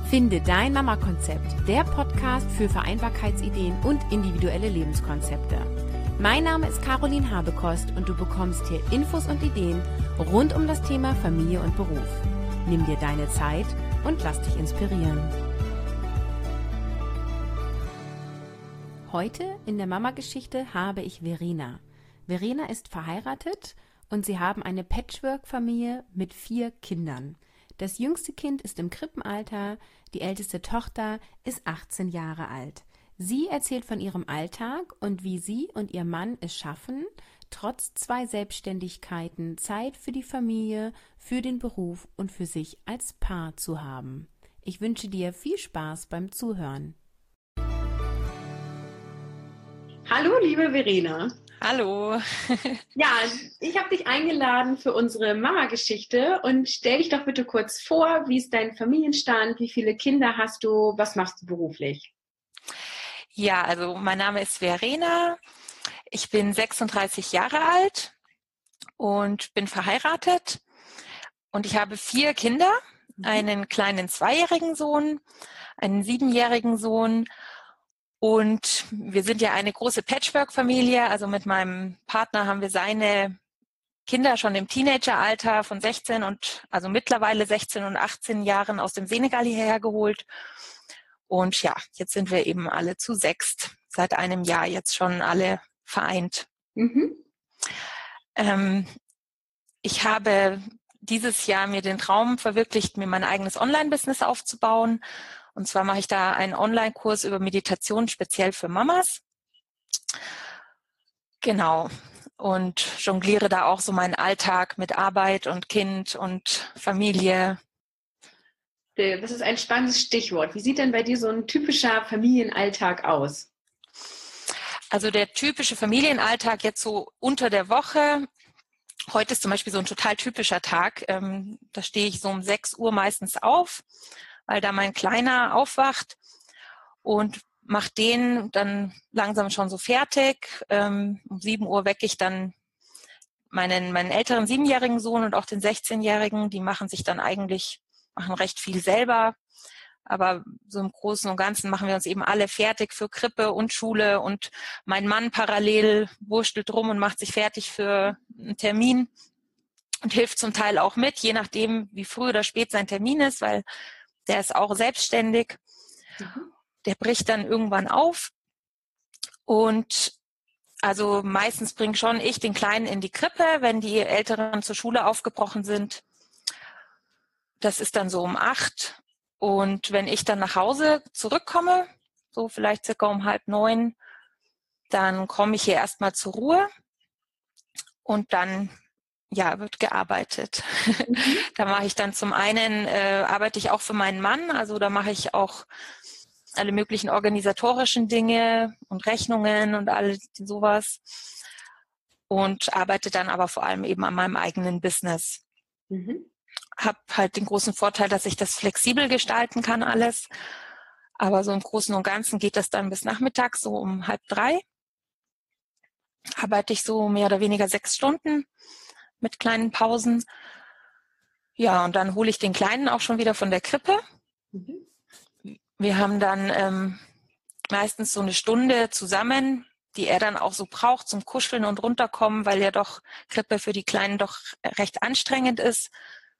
Finde dein Mama-Konzept, der Podcast für Vereinbarkeitsideen und individuelle Lebenskonzepte. Mein Name ist Caroline Habekost und du bekommst hier Infos und Ideen rund um das Thema Familie und Beruf. Nimm dir deine Zeit und lass dich inspirieren. Heute in der Mama-Geschichte habe ich Verena. Verena ist verheiratet und sie haben eine Patchwork-Familie mit 4 Kindern. Das jüngste Kind ist im Krippenalter, die älteste Tochter ist 18 Jahre alt. Sie erzählt von ihrem Alltag und wie sie und ihr Mann es schaffen, trotz 2 Selbstständigkeiten Zeit für die Familie, für den Beruf und für sich als Paar zu haben. Ich wünsche dir viel Spaß beim Zuhören. Hallo, liebe Verena. Hallo. Ja, ich habe dich eingeladen für unsere Mama-Geschichte und stell dich doch bitte kurz vor, wie ist dein Familienstand, wie viele Kinder hast du, was machst du beruflich? Ja, also mein Name ist Verena, ich bin 36 Jahre alt und bin verheiratet und ich habe 4 Kinder, einen kleinen 2-jährigen Sohn, einen 7-jährigen Sohn. Und wir sind ja eine große Patchwork-Familie, also mit meinem Partner haben wir seine Kinder schon im Teenageralter von 16 und also mittlerweile 16 und 18 Jahren aus dem Senegal hierher geholt. Und ja, jetzt sind wir eben alle zu 6, seit einem Jahr jetzt schon alle vereint. Ich habe dieses Jahr mir den Traum verwirklicht, mir mein eigenes Online-Business aufzubauen. Und zwar mache ich da einen Online-Kurs über Meditation speziell für Mamas. Genau. Und jongliere da auch so meinen Alltag mit Arbeit und Kind und Familie. Das ist ein spannendes Stichwort. Wie sieht denn bei dir so ein typischer Familienalltag aus? Also der typische Familienalltag jetzt so unter der Woche. Heute ist zum Beispiel so ein total typischer Tag. Da stehe ich so um 6 Uhr meistens auf, weil da mein Kleiner aufwacht und mache den dann langsam schon so fertig. Um 7 Uhr wecke ich dann meinen älteren 7-jährigen Sohn und auch den 16-jährigen. Die machen recht viel selber. Aber so im Großen und Ganzen machen wir uns eben alle fertig für Krippe und Schule. Und mein Mann parallel wurstelt rum und macht sich fertig für einen Termin und hilft zum Teil auch mit, je nachdem, wie früh oder spät sein Termin ist, weil der ist auch selbstständig. Der bricht dann irgendwann auf. Und also meistens bringe schon ich den Kleinen in die Krippe, wenn die Älteren zur Schule aufgebrochen sind. Das ist dann so um 8. Und wenn ich dann nach Hause zurückkomme, so vielleicht circa um 8:30, dann komme ich hier erstmal zur Ruhe und dann wird gearbeitet. Da mache ich dann zum einen, arbeite ich auch für meinen Mann, also da mache ich auch alle möglichen organisatorischen Dinge und Rechnungen und alles sowas und arbeite dann aber vor allem eben an meinem eigenen Business. Habe halt den großen Vorteil, dass ich das flexibel gestalten kann alles, aber so im Großen und Ganzen geht das dann bis nachmittags, so um 2:30. Arbeite ich so mehr oder weniger 6 Stunden mit kleinen Pausen. Ja, und dann hole ich den Kleinen auch schon wieder von der Krippe. Wir haben dann meistens so eine Stunde zusammen, die er dann auch so braucht zum Kuscheln und runterkommen, weil ja doch Krippe für die Kleinen doch recht anstrengend ist.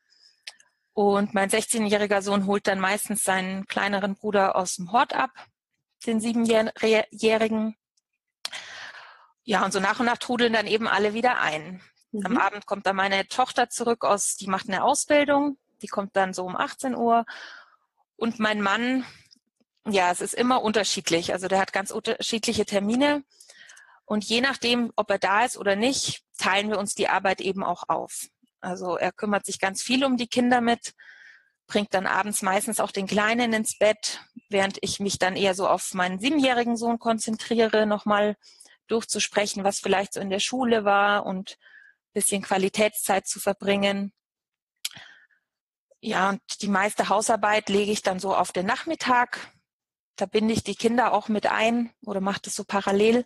Und mein 16-jähriger Sohn holt dann meistens seinen kleineren Bruder aus dem Hort ab, den 7-jährigen. Ja, und so nach und nach trudeln dann eben alle wieder ein. Am Abend kommt dann meine Tochter zurück die macht eine Ausbildung, die kommt dann so um 18 Uhr. Und mein Mann, ja, es ist immer unterschiedlich. Also der hat ganz unterschiedliche Termine. Und je nachdem, ob er da ist oder nicht, teilen wir uns die Arbeit eben auch auf. Also er kümmert sich ganz viel um die Kinder mit, bringt dann abends meistens auch den Kleinen ins Bett, während ich mich dann eher so auf meinen 7-jährigen Sohn konzentriere, nochmal durchzusprechen, was vielleicht so in der Schule war und ein bisschen Qualitätszeit zu verbringen. Ja, und die meiste Hausarbeit lege ich dann so auf den Nachmittag. Da binde ich die Kinder auch mit ein oder mache das so parallel.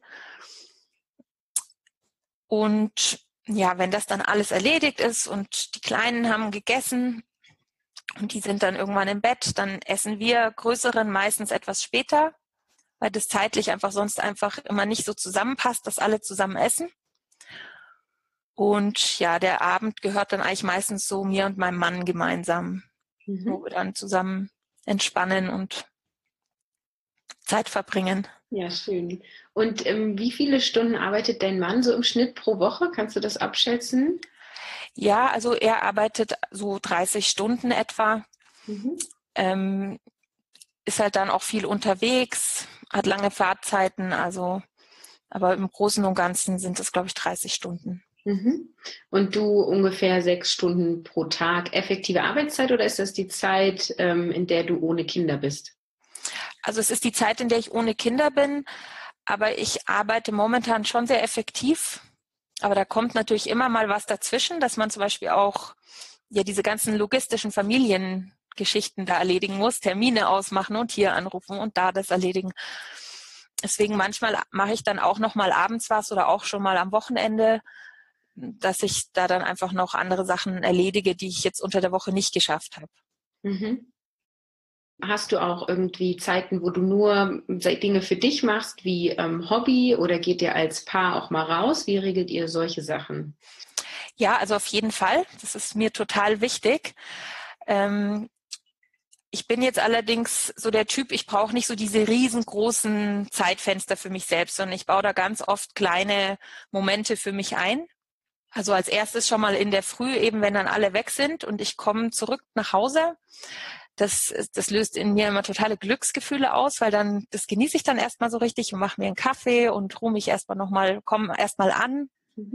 Und ja, wenn das dann alles erledigt ist und die Kleinen haben gegessen Und die sind dann irgendwann im Bett. Dann essen wir Größeren meistens etwas später, weil das zeitlich einfach sonst einfach immer nicht so zusammenpasst, dass alle zusammen essen. Und ja, der Abend gehört dann eigentlich meistens so mir und meinem Mann gemeinsam, wo wir dann zusammen entspannen und Zeit verbringen. Ja, schön. Und wie viele Stunden arbeitet dein Mann so im Schnitt pro Woche? Kannst du das abschätzen? Ja, also er arbeitet so 30 Stunden etwa, ist halt dann auch viel unterwegs, hat lange Fahrtzeiten, also aber im Großen und Ganzen sind es, glaube ich, 30 Stunden. Und du ungefähr 6 Stunden pro Tag effektive Arbeitszeit oder ist das die Zeit, in der du ohne Kinder bist? Also es ist die Zeit, in der ich ohne Kinder bin, aber ich arbeite momentan schon sehr effektiv. Aber da kommt natürlich immer mal was dazwischen, dass man zum Beispiel auch ja diese ganzen logistischen Familiengeschichten da erledigen muss, Termine ausmachen und hier anrufen und da das erledigen. Deswegen manchmal mache ich dann auch noch mal abends was oder auch schon mal am Wochenende, dass ich da dann einfach noch andere Sachen erledige, die ich jetzt unter der Woche nicht geschafft habe. Hast du auch irgendwie Zeiten, wo du nur Dinge für dich machst, wie Hobby, oder geht ihr als Paar auch mal raus? Wie regelt ihr solche Sachen? Ja, also auf jeden Fall. Das ist mir total wichtig. Ich bin jetzt allerdings so der Typ, ich brauche nicht so diese riesengroßen Zeitfenster für mich selbst, sondern ich baue da ganz oft kleine Momente für mich ein. Also als erstes schon mal in der Früh, eben wenn dann alle weg sind und ich komme zurück nach Hause. Das löst in mir immer totale Glücksgefühle aus, weil dann, das genieße ich dann erstmal so richtig und mache mir einen Kaffee und ruhe mich komme erstmal an.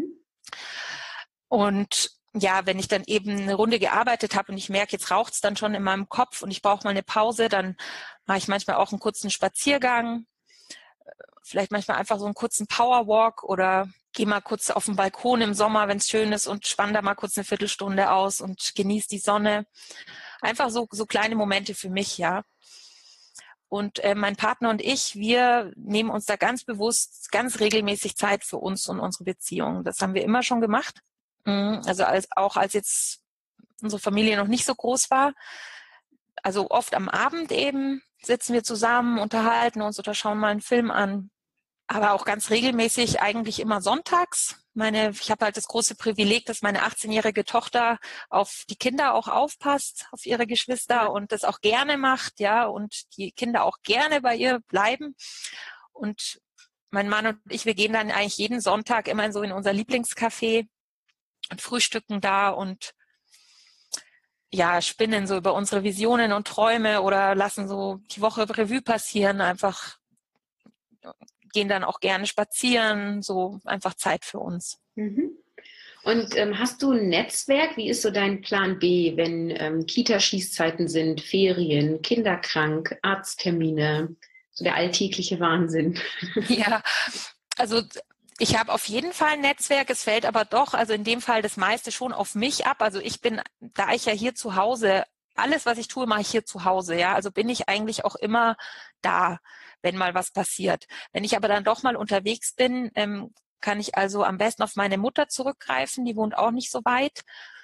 Und ja, wenn ich dann eben eine Runde gearbeitet habe und ich merke, jetzt raucht's dann schon in meinem Kopf und ich brauche mal eine Pause, dann mache ich manchmal auch einen kurzen Spaziergang, vielleicht manchmal einfach so einen kurzen Powerwalk oder gehe mal kurz auf den Balkon im Sommer, wenn es schön ist, und spann da mal kurz eine Viertelstunde aus und genieße die Sonne. Einfach so kleine Momente für mich, ja. Und mein Partner und ich, wir nehmen uns da ganz bewusst, ganz regelmäßig Zeit für uns und unsere Beziehung. Das haben wir immer schon gemacht. Also als jetzt unsere Familie noch nicht so groß war. Also oft am Abend eben sitzen wir zusammen, unterhalten uns oder schauen mal einen Film an. Aber auch ganz regelmäßig, eigentlich immer sonntags. Ich habe halt das große Privileg, dass meine 18-jährige Tochter auf die Kinder auch aufpasst, auf ihre Geschwister, und das auch gerne macht, ja, und die Kinder auch gerne bei ihr bleiben. Und mein Mann und ich, wir gehen dann eigentlich jeden Sonntag immer so in unser Lieblingscafé und frühstücken da und ja, spinnen so über unsere Visionen und Träume oder lassen so die Woche Revue passieren, einfach gehen dann auch gerne spazieren, so einfach Zeit für uns. Und hast du ein Netzwerk? Wie ist so dein Plan B, wenn Kita-Schließzeiten sind, Ferien, Kinder krank, Arzttermine, so der alltägliche Wahnsinn? Ja, also ich habe auf jeden Fall ein Netzwerk, es fällt aber doch, also in dem Fall das meiste schon auf mich ab. Also da ich ja hier zu Hause, alles, was ich tue, mache ich hier zu Hause, ja. Also bin ich eigentlich auch immer da, wenn mal was passiert. Wenn ich aber dann doch mal unterwegs bin, kann ich also am besten auf meine Mutter zurückgreifen, die wohnt auch nicht so weit.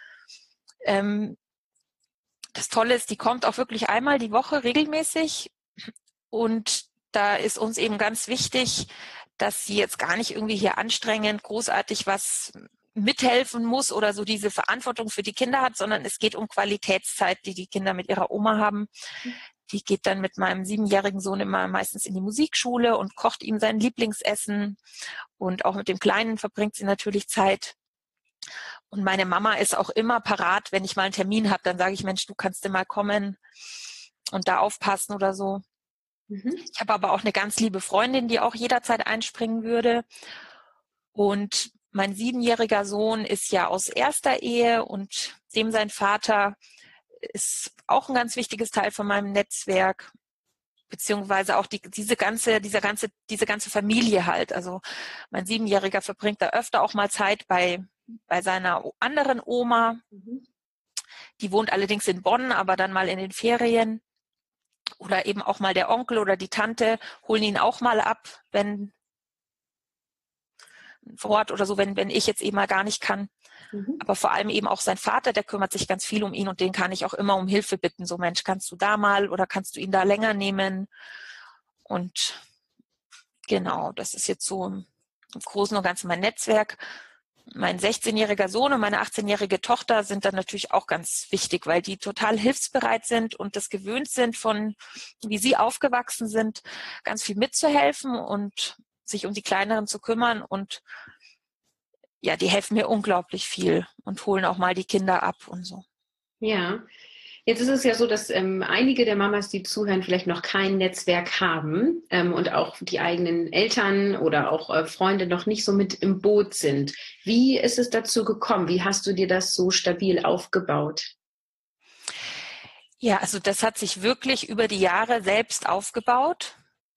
Das Tolle ist, die kommt auch wirklich einmal die Woche regelmäßig, und da ist uns eben ganz wichtig, dass sie jetzt gar nicht irgendwie hier anstrengend großartig was mithelfen muss oder so diese Verantwortung für die Kinder hat, sondern es geht um Qualitätszeit, die die Kinder mit ihrer Oma haben. Die geht dann mit meinem 7-jährigen Sohn immer meistens in die Musikschule und kocht ihm sein Lieblingsessen, und auch mit dem Kleinen verbringt sie natürlich Zeit. Und meine Mama ist auch immer parat, wenn ich mal einen Termin habe, dann sage ich, Mensch, du kannst dir mal kommen und da aufpassen oder so. Ich habe aber auch eine ganz liebe Freundin, die auch jederzeit einspringen würde. Und mein 7-jähriger Sohn ist ja aus erster Ehe, und dem sein Vater ist auch ein ganz wichtiges Teil von meinem Netzwerk, beziehungsweise auch diese ganze Familie halt. Also mein 7-jähriger verbringt da öfter auch mal Zeit bei seiner anderen Oma. Die wohnt allerdings in Bonn, aber dann mal in den Ferien. Oder eben auch mal der Onkel oder die Tante holen ihn auch mal ab, wenn Wort oder so, wenn ich jetzt eben mal gar nicht kann. Aber vor allem eben auch sein Vater, der kümmert sich ganz viel um ihn und den kann ich auch immer um Hilfe bitten. So, Mensch, kannst du da mal oder kannst du ihn da länger nehmen? Und genau, das ist jetzt so im Großen und Ganzen mein Netzwerk. Mein 16-jähriger Sohn und meine 18-jährige Tochter sind dann natürlich auch ganz wichtig, weil die total hilfsbereit sind und das gewöhnt sind von, wie sie aufgewachsen sind, ganz viel mitzuhelfen und sich um die Kleineren zu kümmern. Und ja, die helfen mir unglaublich viel und holen auch mal die Kinder ab und so. Ja. Jetzt ist es ja so, dass einige der Mamas, die zuhören, vielleicht noch kein Netzwerk haben und auch die eigenen Eltern oder auch Freunde noch nicht so mit im Boot sind. Wie ist es dazu gekommen? Wie hast du dir das so stabil aufgebaut? Ja, also das hat sich wirklich über die Jahre selbst aufgebaut.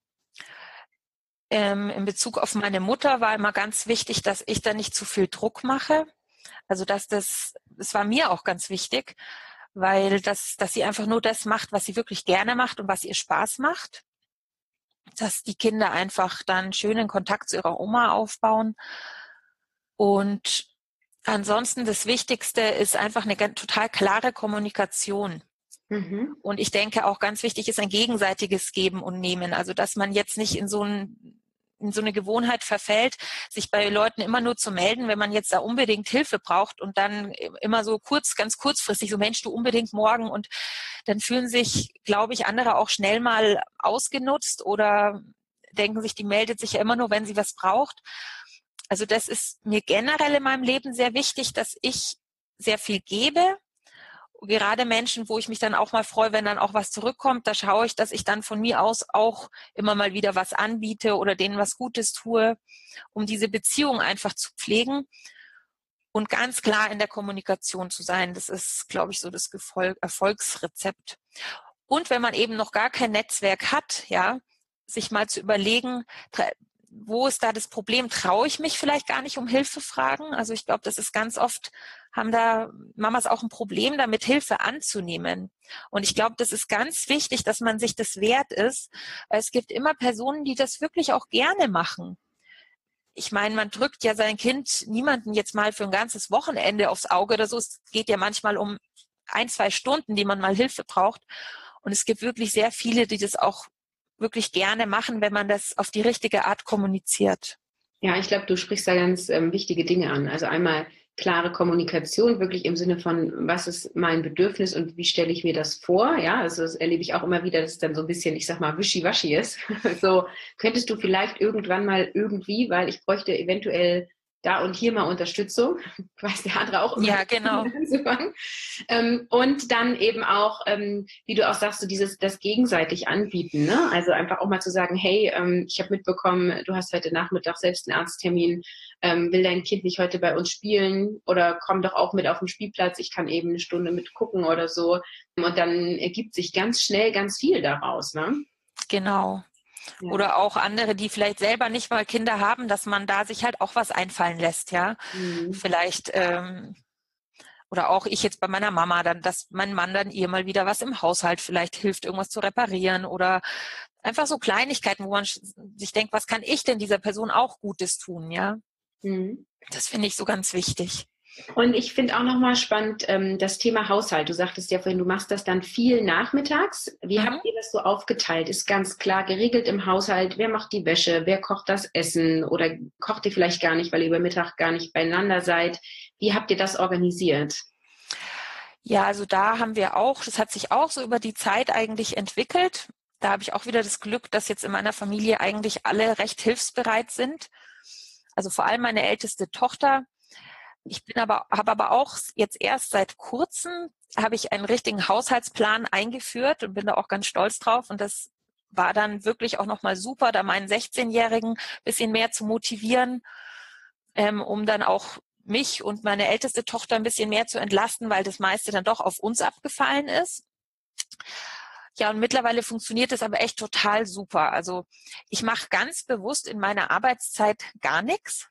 In Bezug auf meine Mutter war immer ganz wichtig, dass ich da nicht zu viel Druck mache. Also das war mir auch ganz wichtig, weil dass sie einfach nur das macht, was sie wirklich gerne macht und was ihr Spaß macht. Dass die Kinder einfach dann schönen Kontakt zu ihrer Oma aufbauen. Und ansonsten das Wichtigste ist einfach eine total klare Kommunikation. Und ich denke auch ganz wichtig ist ein gegenseitiges Geben und Nehmen. Also dass man jetzt nicht in so eine Gewohnheit verfällt, sich bei Leuten immer nur zu melden, wenn man jetzt da unbedingt Hilfe braucht und dann immer so ganz kurzfristig, so Mensch, du unbedingt morgen, und dann fühlen sich, glaube ich, andere auch schnell mal ausgenutzt oder denken sich, die meldet sich ja immer nur, wenn sie was braucht. Also das ist mir generell in meinem Leben sehr wichtig, dass ich sehr viel gebe. Gerade Menschen, wo ich mich dann auch mal freue, wenn dann auch was zurückkommt, da schaue ich, dass ich dann von mir aus auch immer mal wieder was anbiete oder denen was Gutes tue, um diese Beziehung einfach zu pflegen und ganz klar in der Kommunikation zu sein. Das ist, glaube ich, so das Erfolgsrezept. Und wenn man eben noch gar kein Netzwerk hat, ja, sich mal zu überlegen, wo ist da das Problem? Traue ich mich vielleicht gar nicht um Hilfe fragen? Also ich glaube, das ist ganz oft, haben da Mamas auch ein Problem damit, Hilfe anzunehmen. Und ich glaube, das ist ganz wichtig, dass man sich das wert ist. Es gibt immer Personen, die das wirklich auch gerne machen. Ich meine, man drückt ja sein Kind niemanden jetzt mal für ein ganzes Wochenende aufs Auge oder so. Es geht ja manchmal um 1-2 Stunden, die man mal Hilfe braucht. Und es gibt wirklich sehr viele, die das auch wirklich gerne machen, wenn man das auf die richtige Art kommuniziert. Ja, ich glaube, du sprichst da ganz wichtige Dinge an. Also einmal klare Kommunikation, wirklich im Sinne von, was ist mein Bedürfnis und wie stelle ich mir das vor? Ja, also das erlebe ich auch immer wieder, dass es dann so ein bisschen, ich sag mal, wischiwaschi ist. So, könntest du vielleicht irgendwann mal irgendwie, weil ich bräuchte eventuell da und hier mal Unterstützung, weiß der andere auch immer. Ja, genau. Anzufangen. Und dann eben auch, wie du auch sagst, so das gegenseitig anbieten, ne? Also einfach auch mal zu sagen, hey, ich habe mitbekommen, du hast heute Nachmittag selbst einen Arzttermin, will dein Kind nicht heute bei uns spielen oder komm doch auch mit auf den Spielplatz, ich kann eben eine Stunde mit gucken oder so. Und dann ergibt sich ganz schnell ganz viel daraus, ne? Genau. Ja. Oder auch andere, die vielleicht selber nicht mal Kinder haben, dass man da sich halt auch was einfallen lässt, ja. Vielleicht, oder auch ich jetzt bei meiner Mama, dann, dass mein Mann dann ihr mal wieder was im Haushalt vielleicht hilft, irgendwas zu reparieren oder einfach so Kleinigkeiten, wo man sich denkt, was kann ich denn dieser Person auch Gutes tun, ja. Das finde ich so ganz wichtig. Und ich finde auch nochmal spannend, das Thema Haushalt. Du sagtest ja vorhin, du machst das dann viel nachmittags. Wie habt ihr das so aufgeteilt? Ist ganz klar geregelt im Haushalt, wer macht die Wäsche, wer kocht das Essen oder kocht ihr vielleicht gar nicht, weil ihr über Mittag gar nicht beieinander seid? Wie habt ihr das organisiert? Ja, also da haben wir auch, das hat sich auch so über die Zeit eigentlich entwickelt. Da habe ich auch wieder das Glück, dass jetzt in meiner Familie eigentlich alle recht hilfsbereit sind. Also vor allem meine älteste Tochter. Ich habe aber auch jetzt erst seit kurzem habe ich einen richtigen Haushaltsplan eingeführt und bin da auch ganz stolz drauf. Und das war dann wirklich auch nochmal super, da meinen 16-Jährigen ein bisschen mehr zu motivieren, um dann auch mich und meine älteste Tochter ein bisschen mehr zu entlasten, weil das meiste dann doch auf uns abgefallen ist. Ja, und mittlerweile funktioniert es aber echt total super. Also ich mache ganz bewusst in meiner Arbeitszeit gar nichts.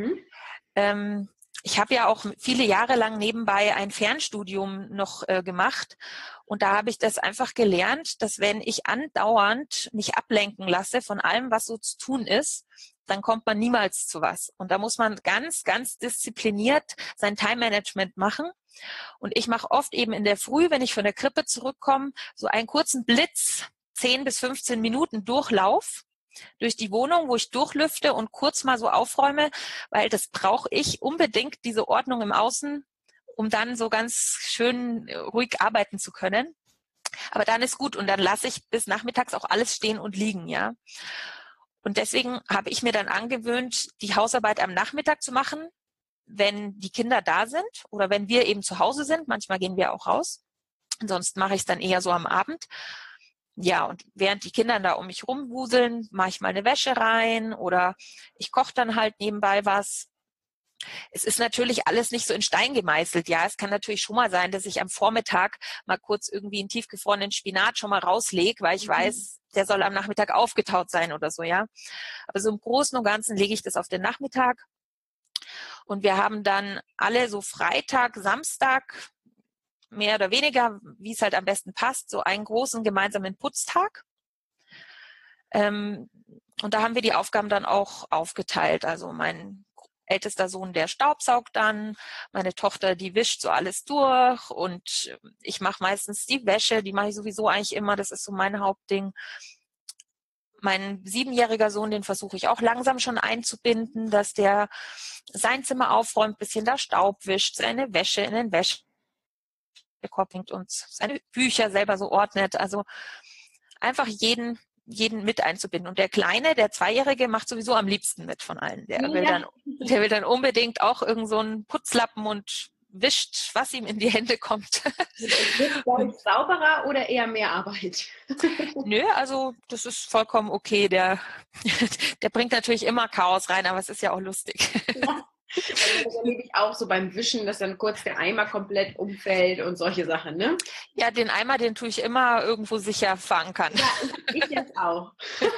Ich habe ja auch viele Jahre lang nebenbei ein Fernstudium noch gemacht und da habe ich das einfach gelernt, dass wenn ich andauernd mich ablenken lasse von allem, was so zu tun ist, dann kommt man niemals zu was. Und da muss man ganz, ganz diszipliniert sein Time-Management machen. Und ich mache oft eben in der Früh, wenn ich von der Krippe zurückkomme, so einen kurzen Blitz, 10 bis 15 Minuten Durchlauf durch die Wohnung, wo ich durchlüfte und kurz mal so aufräume, weil das brauche ich unbedingt, diese Ordnung im Außen, um dann so ganz schön ruhig arbeiten zu können. Aber dann ist gut und dann lasse ich bis nachmittags auch alles stehen und liegen, ja. Und deswegen habe ich mir dann angewöhnt, die Hausarbeit am Nachmittag zu machen, wenn die Kinder da sind oder wenn wir eben zu Hause sind. Manchmal gehen wir auch raus. Ansonsten mache ich es dann eher so am Abend. Ja, und während die Kinder da um mich rumwuseln, mache ich mal eine Wäsche rein oder ich koche dann halt nebenbei was. Es ist natürlich alles nicht so in Stein gemeißelt. Ja, es kann natürlich schon mal sein, dass ich am Vormittag mal kurz irgendwie einen tiefgefrorenen Spinat schon mal rauslege, weil ich weiß, der soll am Nachmittag aufgetaut sein oder so, ja. Aber so im Großen und Ganzen lege ich das auf den Nachmittag. Und wir haben dann alle so Freitag, Samstag, mehr oder weniger, wie es halt am besten passt, so einen großen gemeinsamen Putztag. Und da haben wir die Aufgaben dann auch aufgeteilt. Also mein ältester Sohn, der staubsaugt dann, meine Tochter, die wischt so alles durch und ich mache meistens die Wäsche, die mache ich sowieso eigentlich immer, das ist so mein Hauptding. Mein 7-jähriger Sohn, den versuche ich auch langsam schon einzubinden, dass der sein Zimmer aufräumt, bisschen da Staub wischt, seine Wäsche in den Wäschekorb bringt und seine Bücher selber so ordnet. Also einfach jeden mit einzubinden. Und der Kleine, der 2-Jährige, macht sowieso am liebsten mit von allen. Der will dann unbedingt auch irgend so einen Putzlappen und wischt, was ihm in die Hände kommt. Wird sauberer oder eher mehr Arbeit? Nö, also das ist vollkommen okay. Der bringt natürlich immer Chaos rein, aber es ist ja auch lustig. Ja. Also das erlebe ich auch so beim Wischen, dass dann kurz der Eimer komplett umfällt und solche Sachen, ne? Ja, den Eimer, den tue ich immer irgendwo sicher verankern. Ja, ich jetzt auch.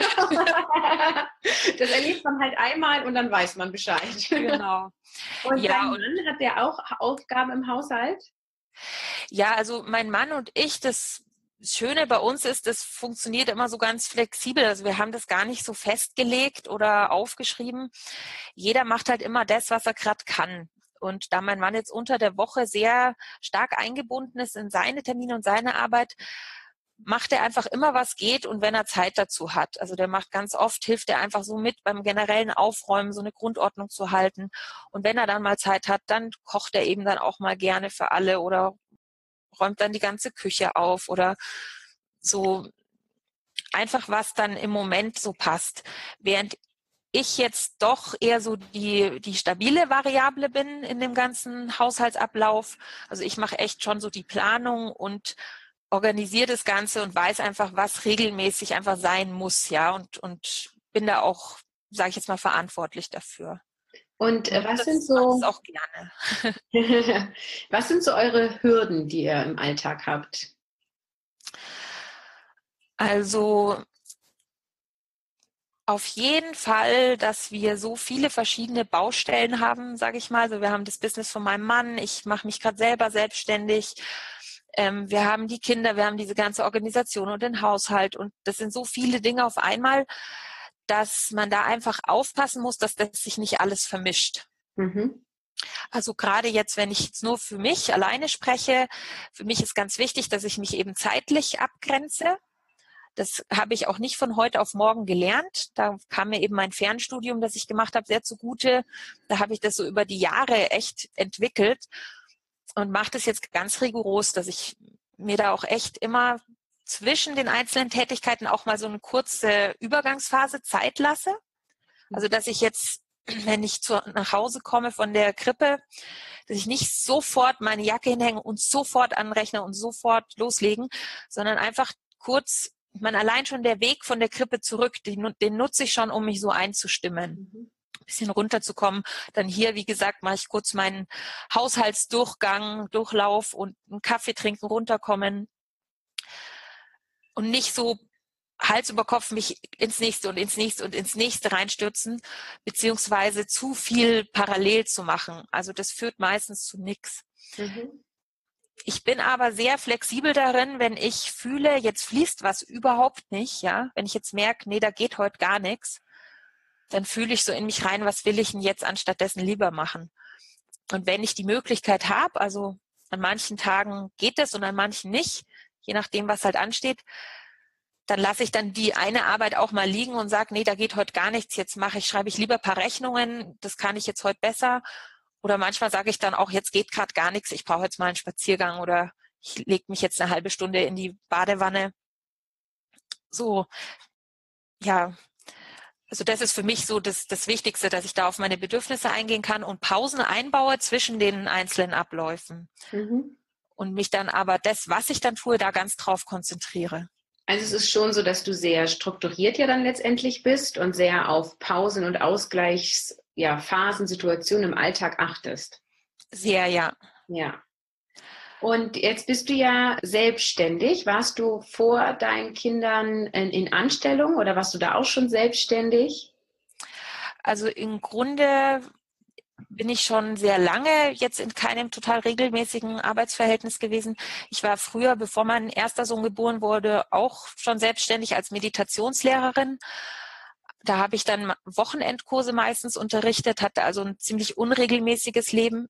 Das erlebt man halt einmal und dann weiß man Bescheid. Genau. Und ja, dein Mann, hat der auch Aufgaben im Haushalt? Ja, also mein Mann und ich, das Schöne bei uns ist, das funktioniert immer so ganz flexibel. Also wir haben das gar nicht so festgelegt oder aufgeschrieben. Jeder macht halt immer das, was er gerade kann. Und da mein Mann jetzt unter der Woche sehr stark eingebunden ist in seine Termine und seine Arbeit, macht er einfach immer, was geht und wenn er Zeit dazu hat. Also der macht ganz oft, hilft er einfach so mit beim generellen Aufräumen, so eine Grundordnung zu halten. Und wenn er dann mal Zeit hat, dann kocht er eben dann auch mal gerne für alle oder räumt dann die ganze Küche auf oder so einfach, was dann im Moment so passt. Während ich jetzt doch eher so die stabile Variable bin in dem ganzen Haushaltsablauf. Also ich mache echt schon so die Planung und organisiere das Ganze und weiß einfach, was regelmäßig einfach sein muss, ja, und bin da auch, sage ich jetzt mal, verantwortlich dafür. Und was sind so auch gerne. Was sind so eure Hürden, die ihr im Alltag habt? Also auf jeden Fall, dass wir so viele verschiedene Baustellen haben, sage ich mal. Also wir haben das Business von meinem Mann, ich mache mich gerade selber selbstständig. Wir haben die Kinder, wir haben diese ganze Organisation und den Haushalt und das sind so viele Dinge auf einmal, dass man da einfach aufpassen muss, dass das sich nicht alles vermischt. Mhm. Also gerade jetzt, wenn ich jetzt nur für mich alleine spreche, für mich ist ganz wichtig, dass ich mich eben zeitlich abgrenze. Das habe ich auch nicht von heute auf morgen gelernt. Da kam mir eben mein Fernstudium, das ich gemacht habe, sehr zugute. Da habe ich das so über die Jahre echt entwickelt und mache das jetzt ganz rigoros, dass ich mir da auch echt immer zwischen den einzelnen Tätigkeiten auch mal so eine kurze Übergangsphase Zeit lasse. Also dass ich jetzt, wenn ich nach Hause komme von der Krippe, dass ich nicht sofort meine Jacke hinhänge und sofort an den Rechner und sofort loslegen, sondern einfach kurz, allein schon der Weg von der Krippe zurück, den nutze ich schon, um mich so einzustimmen. Ein bisschen runterzukommen. Dann hier, wie gesagt, mache ich kurz meinen Durchlauf und einen Kaffee trinken, runterkommen. Und nicht so Hals über Kopf mich ins nächste und ins nächste und ins nächste reinstürzen, beziehungsweise zu viel parallel zu machen. Also das führt meistens zu nichts. Mhm. Ich bin aber sehr flexibel darin, wenn ich fühle, jetzt fließt was überhaupt nicht, ja, wenn ich jetzt merke, nee, da geht heute gar nichts, dann fühle ich so in mich rein, was will ich denn jetzt anstattdessen lieber machen? Und wenn ich die Möglichkeit habe, also an manchen Tagen geht es und an manchen nicht, je nachdem, was halt ansteht, dann lasse ich dann die eine Arbeit auch mal liegen und sage, nee, da geht heute gar nichts, schreibe ich lieber ein paar Rechnungen, das kann ich jetzt heute besser. Oder manchmal sage ich dann auch, jetzt geht gerade gar nichts, ich brauche jetzt mal einen Spaziergang oder ich lege mich jetzt eine halbe Stunde in die Badewanne. So, ja, also das ist für mich so das Wichtigste, dass ich da auf meine Bedürfnisse eingehen kann und Pausen einbaue zwischen den einzelnen Abläufen. Mhm. Und mich dann aber was ich dann tue, da ganz drauf konzentriere. Also es ist schon so, dass du sehr strukturiert ja dann letztendlich bist und sehr auf Pausen und Phasen, Situationen im Alltag achtest. Sehr, ja. Ja. Und jetzt bist du ja selbstständig. Warst du vor deinen Kindern in Anstellung oder warst du da auch schon selbstständig? Also im Grunde bin ich schon sehr lange jetzt in keinem total regelmäßigen Arbeitsverhältnis gewesen. Ich war früher, bevor mein erster Sohn geboren wurde, auch schon selbstständig als Meditationslehrerin. Da habe ich dann Wochenendkurse meistens unterrichtet, hatte also ein ziemlich unregelmäßiges Leben.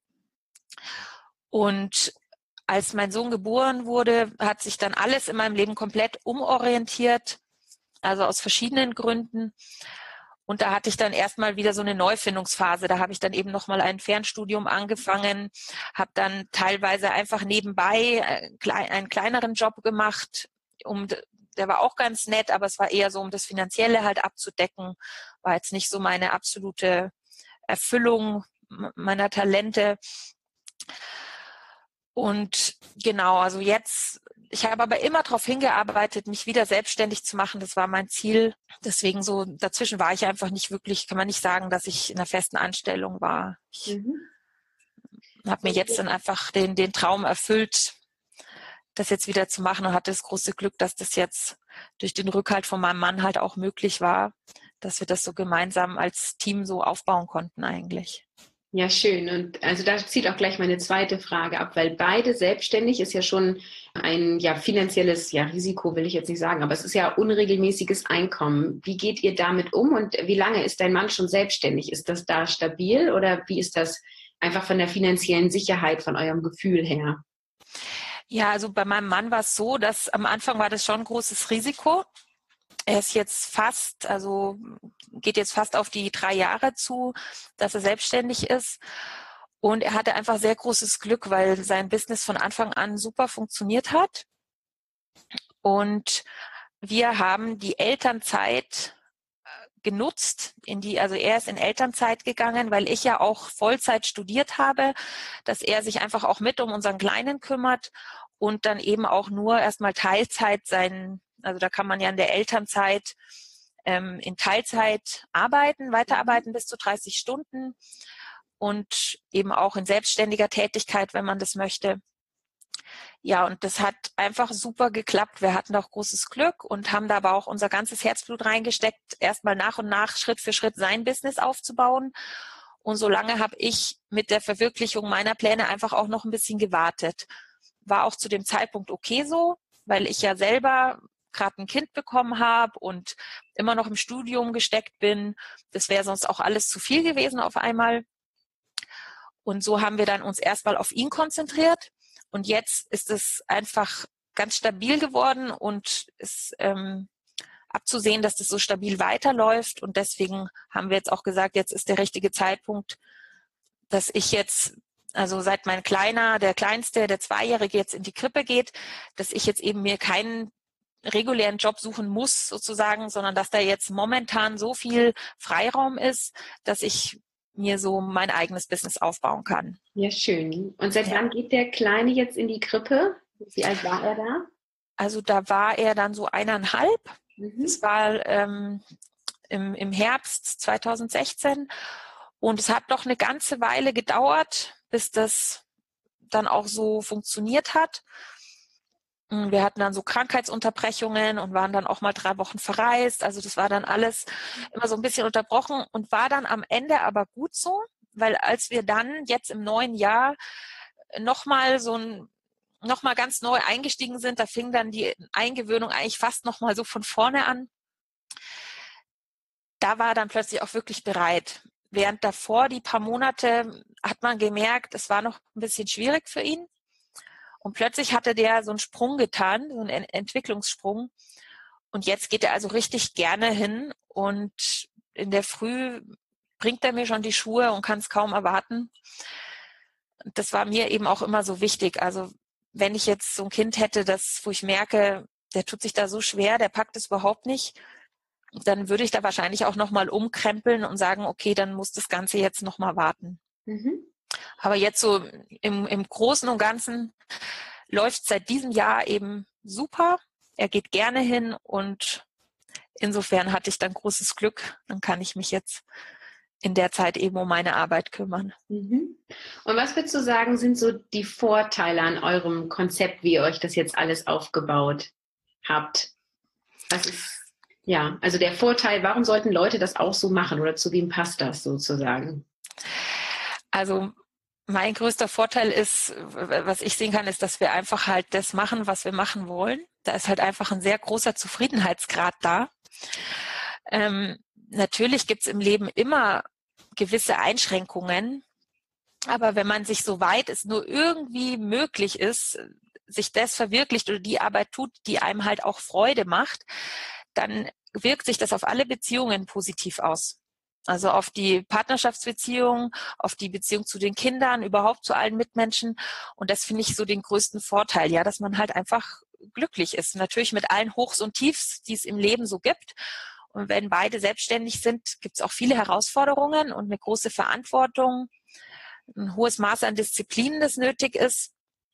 Und als mein Sohn geboren wurde, hat sich dann alles in meinem Leben komplett umorientiert, also aus verschiedenen Gründen. Und da hatte ich dann erstmal wieder so eine Neufindungsphase. Da habe ich dann eben nochmal ein Fernstudium angefangen, habe dann teilweise einfach nebenbei einen kleineren Job gemacht. Der war auch ganz nett, aber es war eher so, um das Finanzielle halt abzudecken. War jetzt nicht so meine absolute Erfüllung meiner Talente. Und genau, also ich habe aber immer darauf hingearbeitet, mich wieder selbstständig zu machen. Das war mein Ziel. Deswegen so, dazwischen war ich einfach nicht wirklich, kann man nicht sagen, dass ich in einer festen Anstellung war. Ich habe mir jetzt dann einfach den Traum erfüllt, das jetzt wieder zu machen und hatte das große Glück, dass das jetzt durch den Rückhalt von meinem Mann halt auch möglich war, dass wir das so gemeinsam als Team so aufbauen konnten eigentlich. Ja, schön. Und also da zieht auch gleich meine zweite Frage ab, weil beide selbstständig ist ja schon ein finanzielles Risiko, will ich jetzt nicht sagen, aber es ist ja unregelmäßiges Einkommen. Wie geht ihr damit um und wie lange ist dein Mann schon selbstständig? Ist das da stabil oder wie ist das einfach von der finanziellen Sicherheit, von eurem Gefühl her? Ja, also bei meinem Mann war es so, dass am Anfang war das schon ein großes Risiko. Er ist jetzt geht jetzt fast auf die 3 Jahre zu, dass er selbstständig ist. Und er hatte einfach sehr großes Glück, weil sein Business von Anfang an super funktioniert hat. Und wir haben die Elternzeit genutzt, also er ist in Elternzeit gegangen, weil ich ja auch Vollzeit studiert habe, dass er sich einfach auch mit um unseren Kleinen kümmert und dann eben auch nur erstmal Teilzeit also da kann man ja in der Elternzeit in Teilzeit weiterarbeiten bis zu 30 Stunden und eben auch in selbstständiger Tätigkeit, wenn man das möchte. Ja, und das hat einfach super geklappt. Wir hatten auch großes Glück und haben da aber auch unser ganzes Herzblut reingesteckt, erstmal nach und nach Schritt für Schritt sein Business aufzubauen. Und solange habe ich mit der Verwirklichung meiner Pläne einfach auch noch ein bisschen gewartet. War auch zu dem Zeitpunkt okay so, weil ich ja selber gerade ein Kind bekommen habe und immer noch im Studium gesteckt bin. Das wäre sonst auch alles zu viel gewesen auf einmal. Und so haben wir dann uns erstmal auf ihn konzentriert. Und jetzt ist es einfach ganz stabil geworden und ist abzusehen, dass das so stabil weiterläuft. Und deswegen haben wir jetzt auch gesagt, jetzt ist der richtige Zeitpunkt, dass ich jetzt, also seit mein der Kleinste, der 2-Jährige jetzt in die Krippe geht, dass ich jetzt eben mir keinen regulären Job suchen muss sozusagen, sondern dass da jetzt momentan so viel Freiraum ist, dass ich mir so mein eigenes Business aufbauen kann. Ja, schön. Und seit wann geht der Kleine jetzt in die Krippe? Wie alt war er da? Also da war er dann so 1,5. Das war im Herbst 2016. Und es hat doch eine ganze Weile gedauert, bis das dann auch so funktioniert hat. Wir hatten dann so Krankheitsunterbrechungen und waren dann auch mal 3 Wochen verreist. Also das war dann alles immer so ein bisschen unterbrochen und war dann am Ende aber gut so, weil als wir dann jetzt im neuen Jahr nochmal ganz neu eingestiegen sind, da fing dann die Eingewöhnung eigentlich fast nochmal so von vorne an. da war er dann plötzlich auch wirklich bereit. Während davor, die paar Monate, hat man gemerkt, es war noch ein bisschen schwierig für ihn. Und plötzlich hatte der so einen Sprung getan, so einen Entwicklungssprung. Und jetzt geht er also richtig gerne hin. Und in der Früh bringt er mir schon die Schuhe und kann es kaum erwarten. Das war mir eben auch immer so wichtig. Also wenn ich jetzt so ein Kind hätte, wo ich merke, der tut sich da so schwer, der packt es überhaupt nicht, dann würde ich da wahrscheinlich auch nochmal umkrempeln und sagen, okay, dann muss das Ganze jetzt nochmal warten. Mhm. Aber jetzt so im Großen und Ganzen läuft seit diesem Jahr eben super. Er geht gerne hin und insofern hatte ich dann großes Glück. Dann kann ich mich jetzt in der Zeit eben um meine Arbeit kümmern. Mhm. Und was würdest du sagen, sind so die Vorteile an eurem Konzept, wie ihr euch das jetzt alles aufgebaut habt? Was ist, ja, also der Vorteil, warum sollten Leute das auch so machen oder zu wem passt das sozusagen? Also mein größter Vorteil ist, was ich sehen kann, ist, dass wir einfach halt das machen, was wir machen wollen. Da ist halt einfach ein sehr großer Zufriedenheitsgrad da. Natürlich gibt es im Leben immer gewisse Einschränkungen, aber wenn man sich so weit es nur irgendwie möglich ist, sich das verwirklicht oder die Arbeit tut, die einem halt auch Freude macht, dann wirkt sich das auf alle Beziehungen positiv aus. Also auf die Partnerschaftsbeziehung, auf die Beziehung zu den Kindern, überhaupt zu allen Mitmenschen. Und das finde ich so den größten Vorteil, ja, dass man halt einfach glücklich ist. Natürlich mit allen Hochs und Tiefs, die es im Leben so gibt. Und wenn beide selbstständig sind, gibt es auch viele Herausforderungen und eine große Verantwortung, ein hohes Maß an Disziplin, das nötig ist.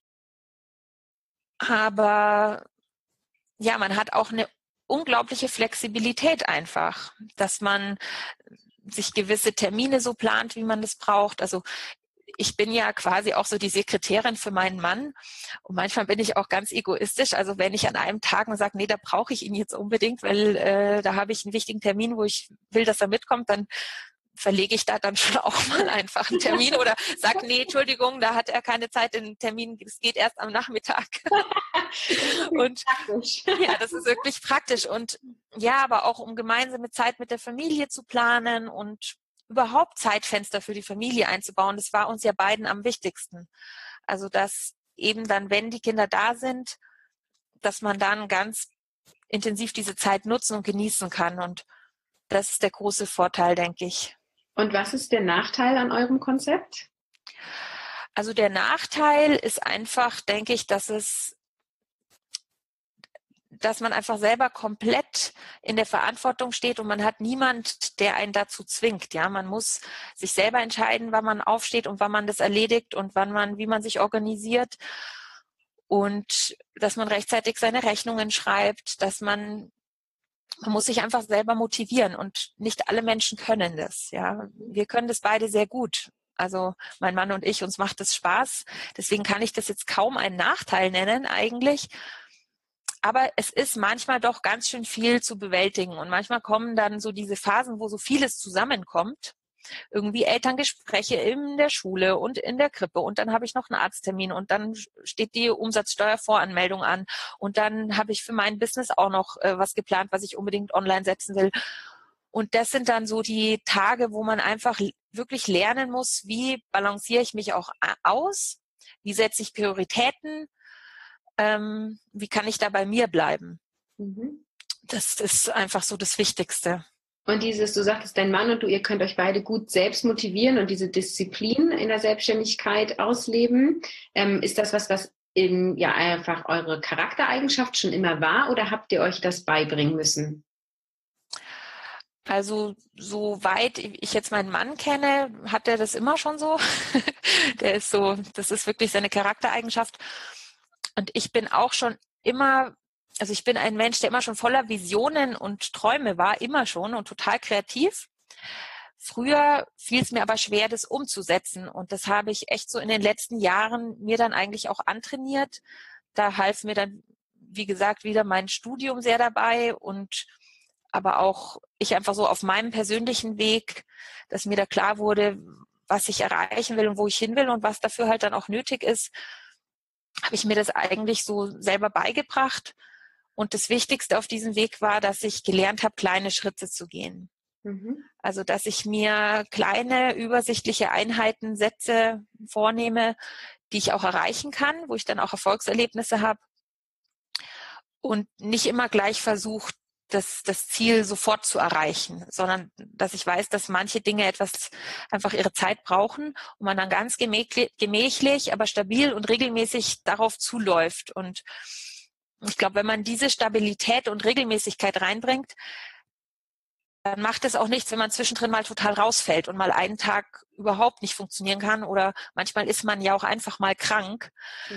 Aber ja, man hat auch eine unglaubliche Flexibilität einfach, dass man sich gewisse Termine so plant, wie man das braucht. Also ich bin ja quasi auch so die Sekretärin für meinen Mann und manchmal bin ich auch ganz egoistisch. Also wenn ich an einem Tag sage, nee, da brauche ich ihn jetzt unbedingt, weil da habe ich einen wichtigen Termin, wo ich will, dass er mitkommt, dann verlege ich da dann schon auch mal einfach einen Termin oder sage, nee, Entschuldigung, da hat er keine Zeit, den Termin, es geht erst am Nachmittag. Und ja, das ist wirklich praktisch. Und ja, aber auch um gemeinsame Zeit mit der Familie zu planen und überhaupt Zeitfenster für die Familie einzubauen, das war uns ja beiden am wichtigsten. Also dass eben dann, wenn die Kinder da sind, dass man dann ganz intensiv diese Zeit nutzen und genießen kann. Und das ist der große Vorteil, denke ich. Und was ist der Nachteil an eurem Konzept? Also der Nachteil ist einfach, denke ich, dass man einfach selber komplett in der Verantwortung steht und man hat niemand, der einen dazu zwingt. Ja, man muss sich selber entscheiden, wann man aufsteht und wann man das erledigt und wie man sich organisiert und dass man rechtzeitig seine Rechnungen schreibt, man muss sich einfach selber motivieren und nicht alle Menschen können das. Ja, wir können das beide sehr gut. Also mein Mann und ich, uns macht es Spaß. Deswegen kann ich das jetzt kaum einen Nachteil nennen eigentlich. Aber es ist manchmal doch ganz schön viel zu bewältigen. Und manchmal kommen dann so diese Phasen, wo so vieles zusammenkommt. Irgendwie Elterngespräche in der Schule und in der Krippe. Und dann habe ich noch einen Arzttermin. Und dann steht die Umsatzsteuervoranmeldung an. Und dann habe ich für mein Business auch noch was geplant, was ich unbedingt online setzen will. Und das sind dann so die Tage, wo man einfach wirklich lernen muss, wie balanciere ich mich auch aus? Wie setze ich Prioritäten? Wie kann ich da bei mir bleiben? Mhm. Das ist einfach so das Wichtigste. Und du sagtest, dein Mann und du, ihr könnt euch beide gut selbst motivieren und diese Disziplin in der Selbstständigkeit ausleben. Ist das was ja einfach eure Charaktereigenschaft schon immer war oder habt ihr euch das beibringen müssen? Also soweit ich jetzt meinen Mann kenne, hat er das immer schon so. Das ist wirklich seine Charaktereigenschaft. Und ich bin auch schon immer, also ich bin ein Mensch, der immer schon voller Visionen und Träume war, immer schon und total kreativ. Früher fiel es mir aber schwer, das umzusetzen. Und das habe ich echt so in den letzten Jahren mir dann eigentlich auch antrainiert. Da half mir dann, wie gesagt, wieder mein Studium sehr dabei und aber auch ich einfach so auf meinem persönlichen Weg, dass mir da klar wurde, was ich erreichen will und wo ich hin will und was dafür halt dann auch nötig ist, habe ich mir das eigentlich so selber beigebracht. Und das Wichtigste auf diesem Weg war, dass ich gelernt habe, kleine Schritte zu gehen. Also, dass ich mir kleine, übersichtliche Einheiten, Sätze vornehme, die ich auch erreichen kann, wo ich dann auch Erfolgserlebnisse habe und nicht immer gleich versuche, das Ziel sofort zu erreichen, sondern dass ich weiß, dass manche Dinge einfach ihre Zeit brauchen und man dann ganz gemächlich, aber stabil und regelmäßig darauf zuläuft. Und ich glaube, wenn man diese Stabilität und Regelmäßigkeit reinbringt, dann macht es auch nichts, wenn man zwischendrin mal total rausfällt und mal einen Tag überhaupt nicht funktionieren kann oder manchmal ist man ja auch einfach mal krank.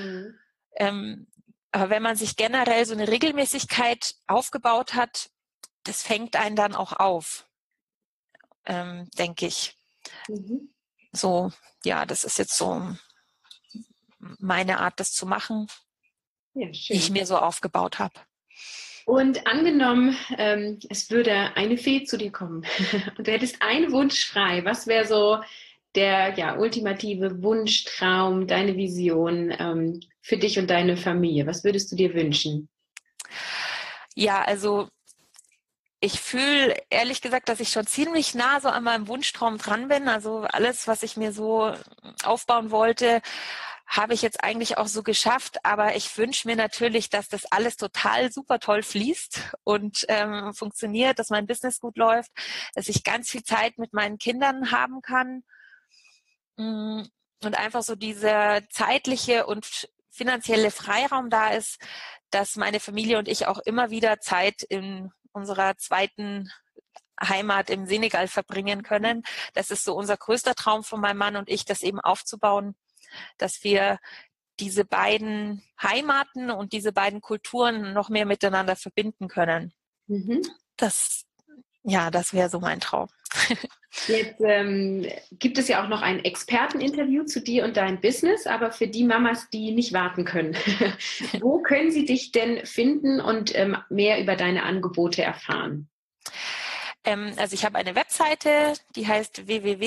Aber wenn man sich generell so eine Regelmäßigkeit aufgebaut hat, das fängt einen dann auch auf, denke ich. So, ja, das ist jetzt so meine Art, das zu machen, die ich mir so aufgebaut habe. Und angenommen, es würde eine Fee zu dir kommen und du hättest einen Wunsch frei. Was wäre so der ultimative Wunschtraum, deine Vision für dich und deine Familie? Was würdest du dir wünschen? Ja, also ich fühle ehrlich gesagt, dass ich schon ziemlich nah so an meinem Wunschtraum dran bin. Also alles, was ich mir so aufbauen wollte, habe ich jetzt eigentlich auch so geschafft, aber ich wünsche mir natürlich, dass das alles total super toll fließt und funktioniert, dass mein Business gut läuft, dass ich ganz viel Zeit mit meinen Kindern haben kann und einfach so dieser zeitliche und finanzielle Freiraum da ist, dass meine Familie und ich auch immer wieder Zeit in unserer zweiten Heimat im Senegal verbringen können. Das ist so unser größter Traum von meinem Mann und ich, das eben aufzubauen, dass wir diese beiden Heimaten und diese beiden Kulturen noch mehr miteinander verbinden können. Das wäre so mein Traum. Jetzt gibt es ja auch noch ein Experteninterview zu dir und deinem Business, aber für die Mamas, die nicht warten können, wo können sie dich denn finden und mehr über deine Angebote erfahren? Also ich habe eine Webseite, die heißt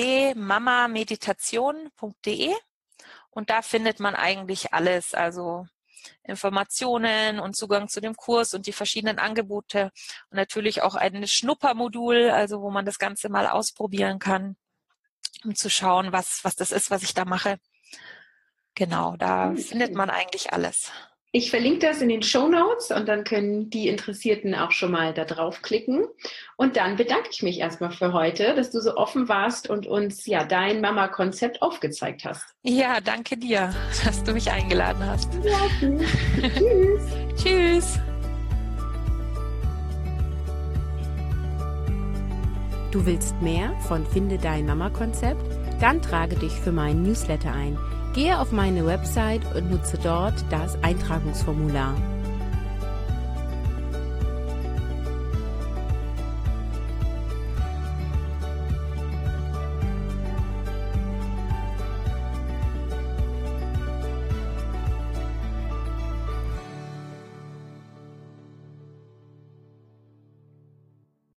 www.mamameditation.de. Und da findet man eigentlich alles, also Informationen und Zugang zu dem Kurs und die verschiedenen Angebote und natürlich auch ein Schnuppermodul, also wo man das Ganze mal ausprobieren kann, um zu schauen, was das ist, was ich da mache. Genau, da findet man eigentlich alles. Ich verlinke das in den Shownotes und dann können die Interessierten auch schon mal da draufklicken. Und dann bedanke ich mich erstmal für heute, dass du so offen warst und uns dein Mama-Konzept aufgezeigt hast. Ja, danke dir, dass du mich eingeladen hast. Ja, okay. Tschüss. Tschüss. Du willst mehr von Finde dein Mama-Konzept? Dann trage dich für meinen Newsletter ein. Gehe auf meine Website und nutze dort das Eintragungsformular.